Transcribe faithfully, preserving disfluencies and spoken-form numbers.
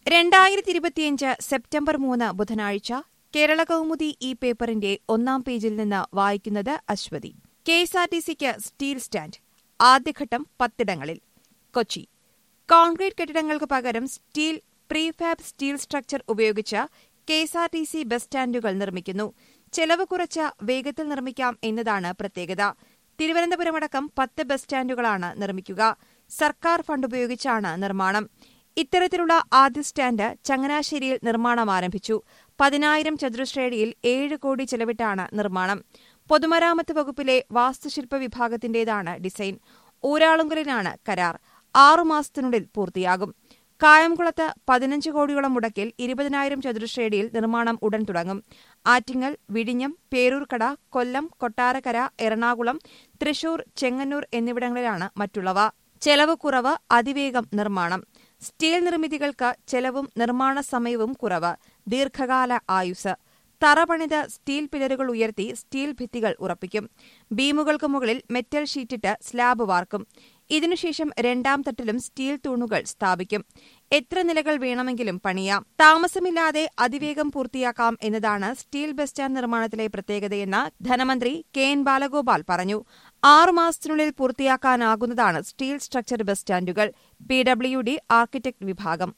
രണ്ടായിരത്തി ഇരുപത്തിയഞ്ച് സെപ്റ്റംബർ മൂന്ന് ബുധനാഴ്ച കേരള കൗമുദി ഈ പേപ്പറിന്റെ ഒന്നാം പേജിൽ നിന്ന് വായിക്കുന്നത് Aswathi. K S R T സിക്ക് സ്റ്റീൽ സ്റ്റാൻഡ് ആദ്യഘട്ടം പത്തിടങ്ങളിൽ. കൊച്ചി. കോൺക്രീറ്റ് കെട്ടിടങ്ങൾക്ക് പകരം സ്റ്റീൽ പ്രീഫാബ് സ്റ്റീൽ സ്ട്രക്ചർ ഉപയോഗിച്ച് K S R T C bus സ്റ്റാൻഡുകൾ നിർമ്മിക്കുന്നു. ചെലവ് കുറച്ച് വേഗത്തിൽ നിർമ്മിക്കാം എന്നതാണ് പ്രത്യേകത. തിരുവനന്തപുരമടക്കം പത്ത് ബസ് സ്റ്റാൻഡുകളാണ് നിർമ്മിക്കുക. സർക്കാർ ഫണ്ട് ഉപയോഗിച്ചാണ് നിർമ്മാണം. ഇത്തരത്തിലുള്ള ആദ്യ സ്റ്റാൻഡ് ചങ്ങനാശ്ശേരിയിൽ നിർമ്മാണം ആരംഭിച്ചു. പതിനായിരം ചതുരശ്രയടിയിൽ ഏഴ് കോടി ചെലവിട്ടാണ് നിർമ്മാണം. പൊതുമരാമത്ത് വകുപ്പിലെ വാസ്തുശില്പ വിഭാഗത്തിന്റേതാണ് ഡിസൈൻ. ഊരാളുങ്കലിനാണ് കരാർ. ആറുമാസത്തിനുള്ളിൽ പൂർത്തിയാകും. കായംകുളത്ത് പതിനഞ്ച് കോടിയോളം മുടക്കിൽ ഇരുപതിനായിരം ചതുരശ്രയടിയിൽ നിർമ്മാണം ഉടൻ തുടങ്ങും. ആറ്റിങ്ങൽ, വിഴിഞ്ഞം, പേരൂർക്കട, കൊല്ലം, കൊട്ടാരക്കര, എറണാകുളം, തൃശൂർ, ചെങ്ങന്നൂർ എന്നിവിടങ്ങളിലാണ് മറ്റുള്ളവ. ചെലവ് കുറവ്, അതിവേഗം നിർമ്മാണം. സ്റ്റീൽ നിർമ്മിതികൾക്ക് ചെലവും നിർമ്മാണ സമയവും കുറവ്, ദീർഘകാല ആയുസ്. തറ പണിത് സ്റ്റീൽ പില്ലറുകൾ ഉയർത്തി സ്റ്റീൽ ഭിത്തികൾ ഉറപ്പിക്കും. ബീമുകൾക്ക് മുകളിൽ മെറ്റൽ ഷീറ്റിട്ട് സ്ലാബ് വാർക്കും. ഇതിനുശേഷം രണ്ടാം തട്ടിലും സ്റ്റീൽ തൂണുകൾ സ്ഥാപിക്കും. എത്ര നിലകൾ വേണമെങ്കിലും പണിയാം. താമസമില്ലാതെ അതിവേഗം പൂർത്തിയാക്കാം എന്നതാണ് സ്റ്റീൽ ബസ് സ്റ്റാൻഡ് നിർമ്മാണത്തിലെ പ്രത്യേകതയെന്ന് ധനമന്ത്രി കെ എൻ ബാലഗോപാൽ പറഞ്ഞു. ആറുമാസത്തിനുള്ളിൽ പൂർത്തിയാക്കാനാകുന്നതാണ് സ്റ്റീൽ സ്ട്രക്ചർ ബസ് സ്റ്റാൻഡുകൾ. പി ഡബ്ല്യു ഡി ആർക്കിടെക്ട് വിഭാഗം